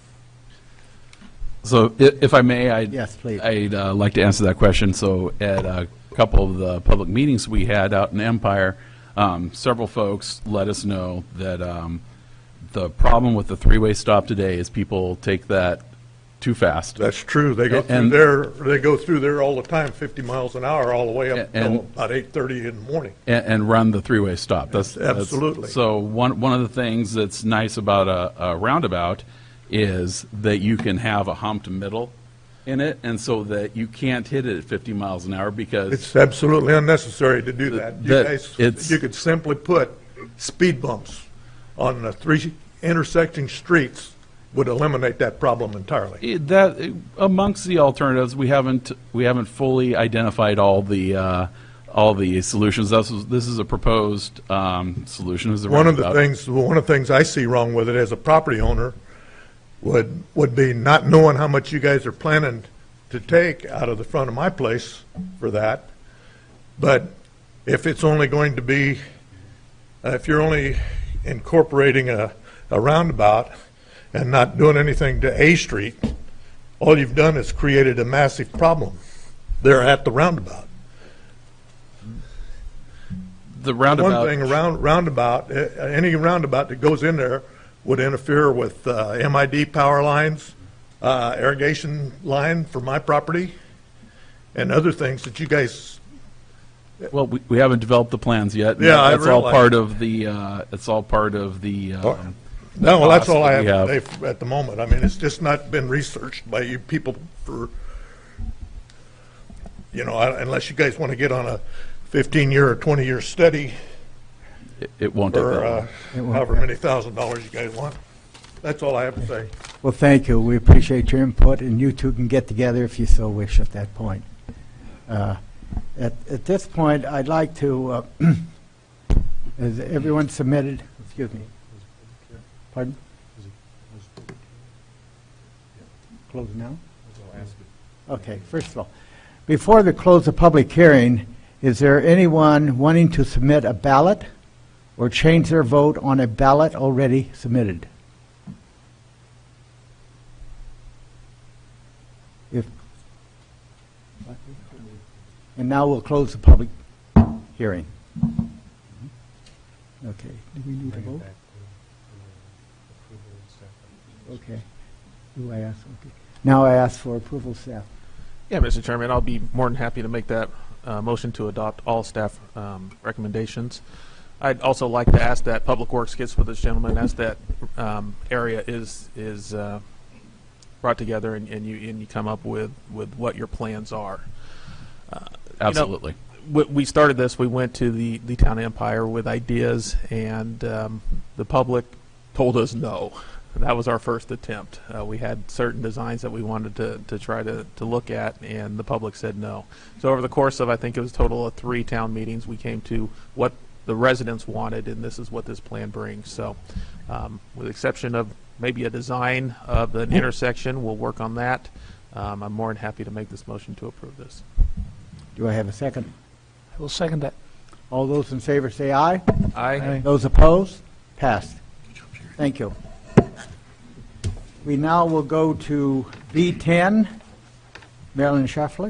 So if I may, Yes, please. I'd like to answer that question. So at a couple of the public meetings we had out in Empire, several folks let us know that the problem with the three-way stop today is people take that too fast. That's true. They go through there. They go through there all the time, 50 miles an hour, all the way up until about 8:30 in the morning. And run the three-way stop. Absolutely. So one of the things that's nice about a roundabout is that you can have a humped middle in it, and so that you can't hit it at 50 miles an hour because it's absolutely unnecessary to do that. You could simply put speed bumps on the 3 intersecting streets would eliminate that problem entirely. That amongst the alternatives, we haven't fully identified all the solutions. This is a proposed solution. One of the things I see wrong with it as a property owner would be not knowing how much you guys are planning to take out of the front of my place for that. But if it's only going to be, if you're only incorporating a roundabout and not doing anything to A Street, all you've done is created a massive problem there at the roundabout. The roundabout. One thing, roundabout, any roundabout that goes in there would interfere with MID power lines, irrigation line for my property, and other things that you guys. Well, we haven't developed the plans yet. Yeah, that's all part of the. It's all part of the. No, well, that's all I have to say at the moment. I mean, it's just not been researched by you people for, unless you guys want to get on a 15-year or 20-year study. It won't take that long. However many $1,000s you guys want. That's all I have to say. Well, thank you. We appreciate your input, and you two can get together if you so wish at that point. At this point, I'd like to, has everyone submitted, excuse me. Pardon? Close now? Okay, first of all, before the close of public hearing, is there anyone wanting to submit a ballot or change their vote on a ballot already submitted? And now we'll close the public hearing. Okay, do we need to vote? Okay. Who I ask? Okay. Now I ask for approval of staff. Yeah, Mr. Chairman, I'll be more than happy to make that motion to adopt all staff recommendations. I'd also like to ask that Public Works gets with this gentleman as that area is brought together and you come up with what your plans are. Absolutely. We started this. We went to the town Empire with ideas, and the public told us no. That was our first attempt. We had certain designs that we wanted to try to look at, and the public said no. So over the course of, I think it was a total of 3 town meetings, we came to what the residents wanted, and this is what this plan brings. So with the exception of maybe a design of an intersection, we'll work on that. I'm more than happy to make this motion to approve this. Do I have a second? I will second that. All those in favor say aye. Aye. Those opposed? Passed. Thank you. We now will go to B10, Marilyn Schaffler.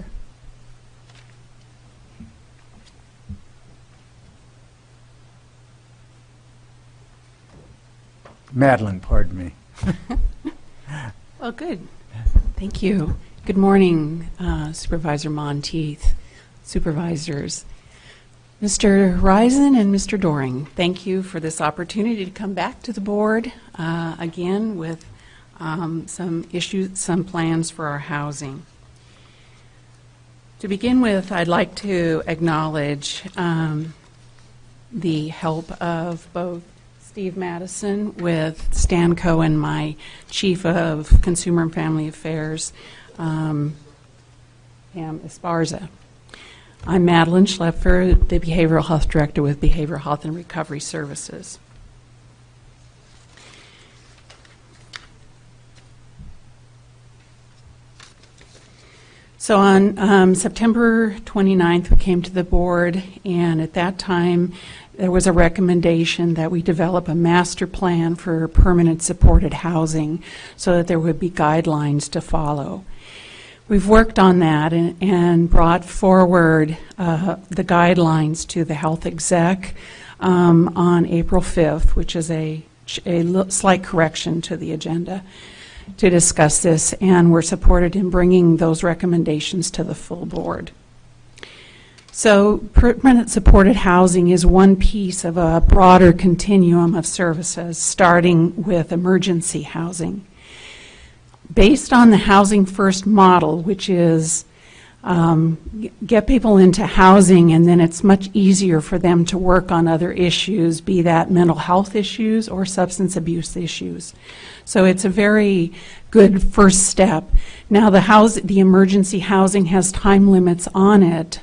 Madeline, pardon me. Well, good. Thank you. Good morning, Supervisor Monteith, supervisors. Mr. Risen and Mr. Doring, thank you for this opportunity to come back to the board again with some issues, some plans for our housing. To begin with, I'd like to acknowledge the help of both Steve Madison with Stanco and my Chief of Consumer and Family Affairs, Pam Esparza. I'm Madeline Schlepfer, the Behavioral Health Director with Behavioral Health and Recovery Services. So on September 29th, we came to the board, and at that time, there was a recommendation that we develop a master plan for permanent supported housing so that there would be guidelines to follow. We've worked on that and brought forward the guidelines to the health exec on April 5th, which is a slight correction to the agenda, to discuss this, and we're supported in bringing those recommendations to the full board. So permanent supported housing is one piece of a broader continuum of services, starting with emergency housing. Based on the Housing First model, which is get people into housing and then it's much easier for them to work on other issues, be that mental health issues or substance abuse issues. So it's a very good first step. Now the emergency housing has time limits on it,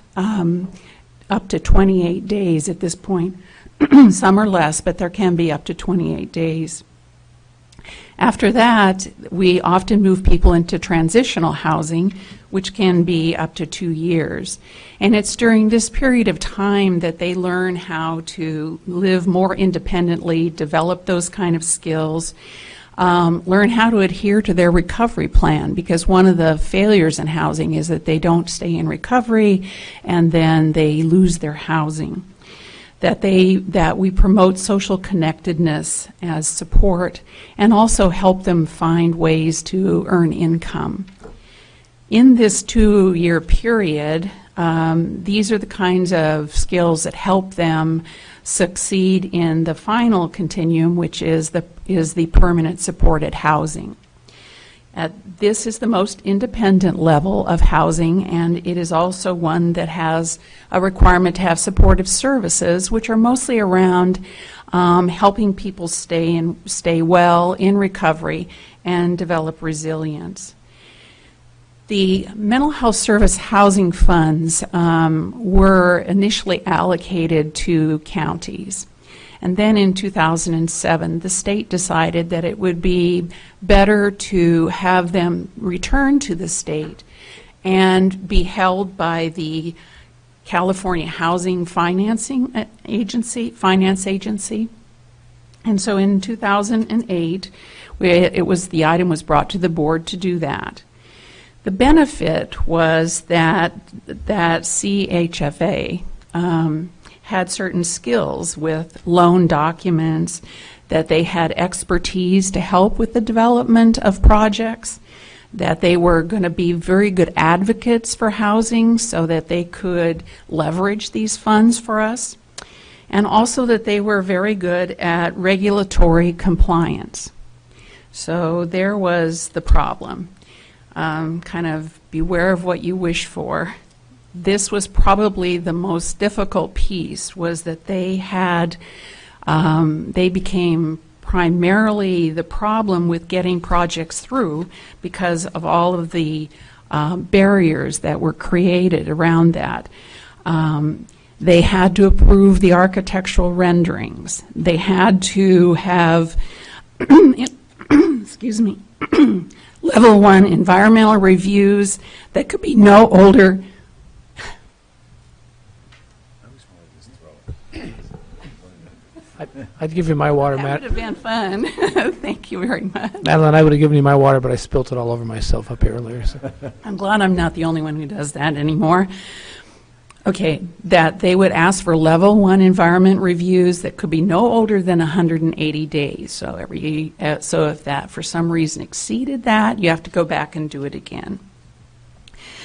up to 28 days at this point. Some are less, but there can be up to 28 days. After that, we often move people into transitional housing, which can be up to 2 years. And it's during this period of time that they learn how to live more independently, develop those kind of skills, learn how to adhere to their recovery plan, because one of the failures in housing is that they don't stay in recovery and then they lose their housing. That we promote social connectedness as support and also help them find ways to earn income. In this 2-year period, these are the kinds of skills that help them succeed in the final continuum, which is the permanent supported housing. This is the most independent level of housing, and it is also one that has a requirement to have supportive services, which are mostly around helping people stay well in recovery and develop resilience. The mental health service housing funds were initially allocated to counties. And then in 2007, the state decided that it would be better to have them return to the state and be held by the California Housing Finance Agency. And so in 2008, the item was brought to the board to do that. The benefit was that CHFA had certain skills with loan documents, that they had expertise to help with the development of projects, that they were going to be very good advocates for housing so that they could leverage these funds for us, and also that they were very good at regulatory compliance. So there was the problem. Kind of beware of what you wish for. This was probably the most difficult piece, was that they became primarily the problem with getting projects through because of all of the barriers that were created around that. They had to approve the architectural renderings. They had to have, excuse me, level 1 environmental reviews that could be no older. I'd give you my water, That Matt. would have been fun. Thank you very much. Madeline, I would have given you my water, but I spilt it all over myself up here earlier. So. I'm glad I'm not the only one who does that anymore. Okay, that they would ask for level 1 environment reviews that could be no older than 180 days. So so if that for some reason exceeded that, you have to go back and do it again.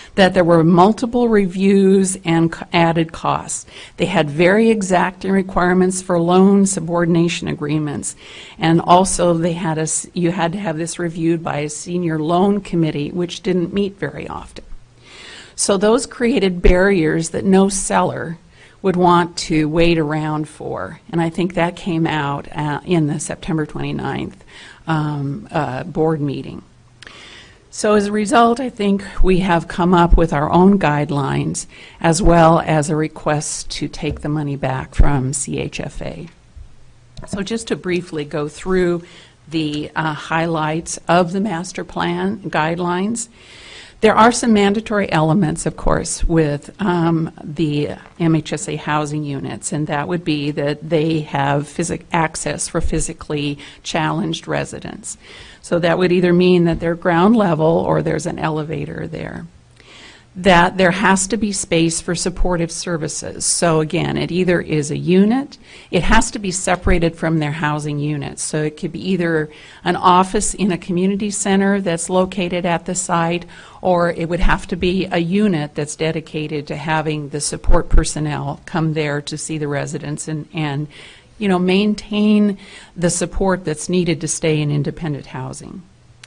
that there were multiple reviews and added costs. They had very exacting requirements for loan subordination agreements, and also you had to have this reviewed by a senior loan committee, which didn't meet very often. So those created barriers that no seller would want to wait around for, and I think that came out in the September 29th board meeting. So as a result, I think we have come up with our own guidelines as well as a request to take the money back from CHFA. So just to briefly go through the highlights of the master plan guidelines. There are some mandatory elements, of course, with the MHSA housing units, and that would be that they have access for physically challenged residents. So that would either mean that they're ground level or there's an elevator there. That there has to be space for supportive services. So again, it either is a unit, it has to be separated from their housing units. So it could be either an office in a community center that's located at the site, or it would have to be a unit that's dedicated to having the support personnel come there to see the residents and you know, maintain the support that's needed to stay in independent housing.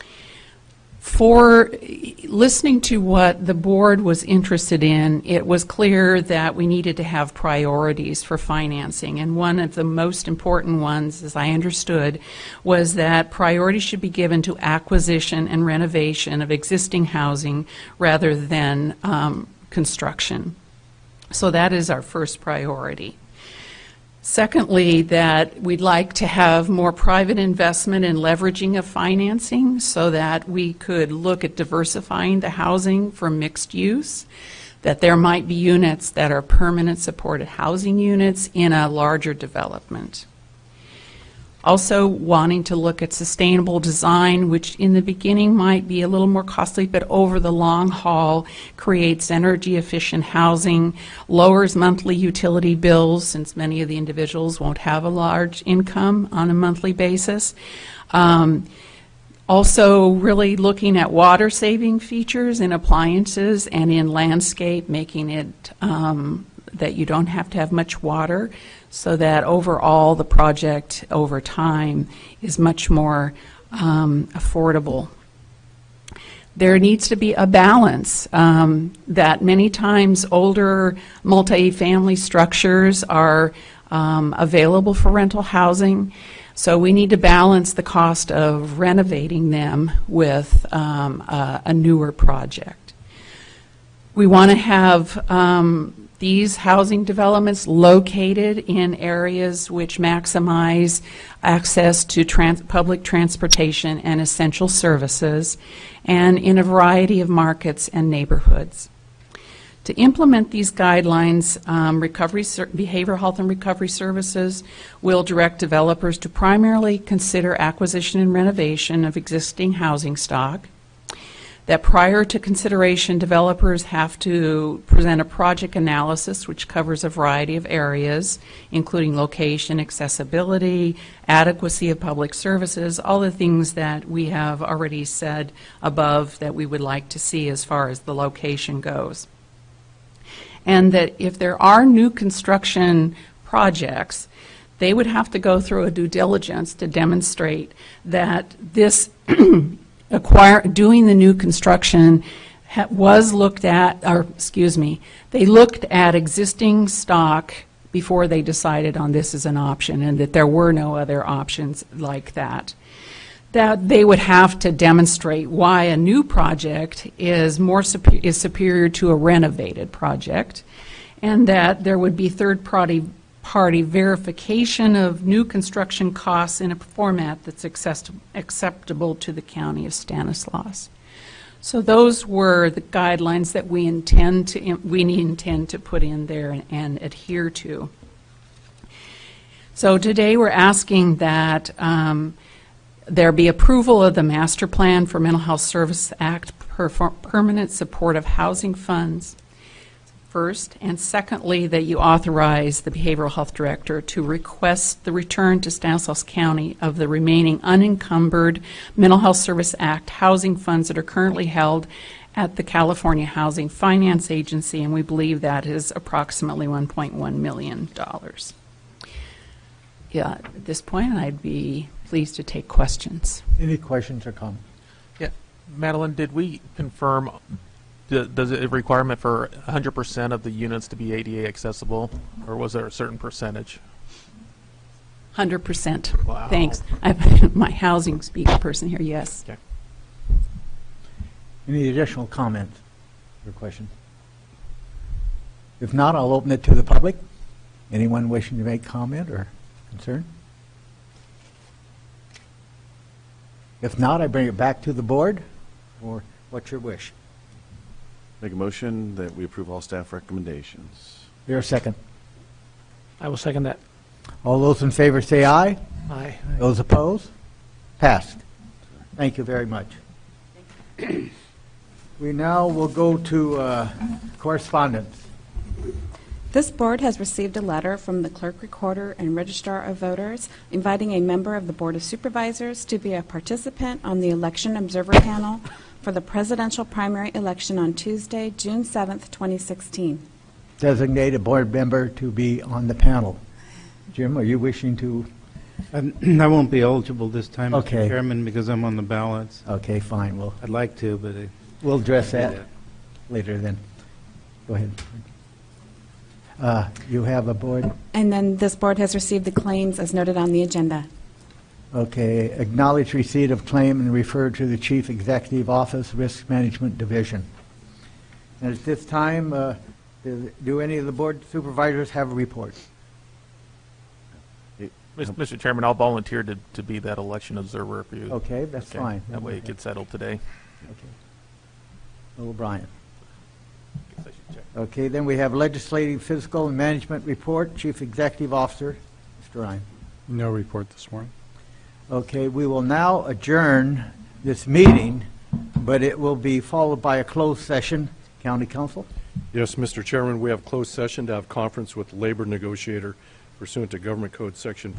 For listening to what the board was interested in, it was clear that we needed to have priorities for financing. And one of the most important ones, as I understood, was that priority should be given to acquisition and renovation of existing housing rather than construction. So that is our first priority. Secondly, that we'd like to have more private investment and leveraging of financing so that we could look at diversifying the housing for mixed use, that there might be units that are permanent supported housing units in a larger development. Also wanting to look at sustainable design, which in the beginning might be a little more costly, but over the long haul creates energy efficient housing, lowers monthly utility bills since many of the individuals won't have a large income on a monthly basis. Also really looking at water saving features in appliances and in landscape, making it that you don't have to have much water, so that overall the project over time is much more affordable. There needs to be a balance that many times older multi-family structures are available for rental housing, so we need to balance the cost of renovating them with a newer project. We want to have these housing developments located in areas which maximize access to public transportation and essential services, and in a variety of markets and neighborhoods. To implement these guidelines, Behavioral Health and Recovery Services will direct developers to primarily consider acquisition and renovation of existing housing stock. That prior to consideration, developers have to present a project analysis which covers a variety of areas, including location, accessibility, adequacy of public services, all the things that we have already said above that we would like to see as far as the location goes. And that if there are new construction projects, they would have to go through a due diligence to demonstrate that this doing the new construction was looked at, or excuse me, they looked at existing stock before they decided on this as an option, and that there were no other options like that. That they would have to demonstrate why a new project is superior to a renovated project, and that there would be third-party verification of new construction costs in a format that's acceptable to the County of Stanislaus. So those were the guidelines that we intend to put in there and adhere to. So today we're asking that there be approval of the Master Plan for Mental Health Service Act Permanent Supportive Housing Funds. first, and secondly, that you authorize the Behavioral Health Director to request the return to Stanislaus County of the remaining unencumbered Mental Health Service Act housing funds that are currently held at the California Housing Finance Agency, and we believe that is approximately $1.1 million. Yeah, at this point, I'd be pleased to take questions. Any questions or comments? Yeah, Madeline, did we confirm? Does it a requirement for 100% of the units to be ADA accessible, or was there a certain percentage? 100%. Wow. Thanks. I'm my housing speaker person here, yes. Okay. Any additional comments or questions? If not, I'll open it to the public. Anyone wishing to make comment or concern? If not, I bring it back to the board. Or what's your wish? Make a motion that we approve all staff recommendations. Here, a second. I will second that. All those in favor say aye. Aye. Those opposed? Passed. Thank you very much. We now will go to correspondence. This board has received a letter from the Clerk Recorder and Registrar of Voters inviting a member of the Board of Supervisors to be a participant on the Election Observer Panel for the presidential primary election on Tuesday, June 7th, 2016. Designate a board member to be on the panel. Jim, are you wishing to? I won't be eligible this time, Okay. Mr. Chairman, because I'm on the ballots. Okay, fine. I'd like to, but We'll address that later then. Go ahead. You have a board? And then this board has received the claims as noted on the agenda. Okay. Acknowledge receipt of claim and refer to the Chief Executive Office, Risk Management Division. And at this time, do any of the board supervisors have a report? Mr. Chairman, I'll volunteer to be that election observer if you. Okay, that's fine. That way it gets settled today. Okay. O'Brien. Okay, then we have Legislative, Fiscal, and Management Report, Chief Executive Officer, Mr. Ryan. No report this morning. Okay, we will now adjourn this meeting, but it will be followed by a closed session. County Council? Yes, Mr. Chairman, we have closed session to have conference with labor negotiator pursuant to Government Code Section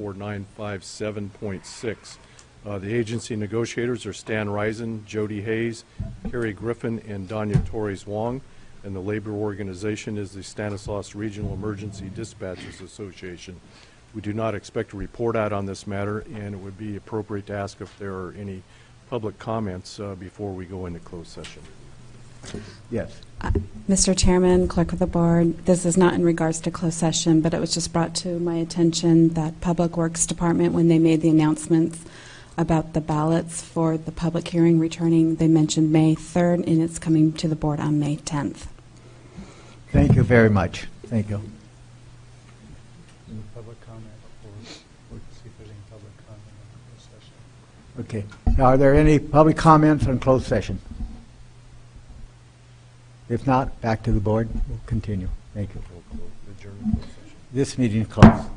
54957.6. The agency negotiators are Stan Reisen, Jody Hayes, Carrie Griffin, and Danya Torres Wong, and the labor organization is the Stanislaus Regional Emergency Dispatchers Association. We do not expect a report out on this matter, and it would be appropriate to ask if there are any public comments before we go into closed session. Yes. Mr. Chairman, Clerk of the Board, this is not in regards to closed session, but it was just brought to my attention that Public Works Department, when they made the announcements about the ballots for the public hearing returning, they mentioned May 3rd, and it's coming to the board on May 10th. Thank you very much. Thank you. Any public comment, or see if there's any public comment on the closed session. Okay. Are there any public comments on closed session? If not, back to the board. We'll continue. Thank you. This meeting is closed.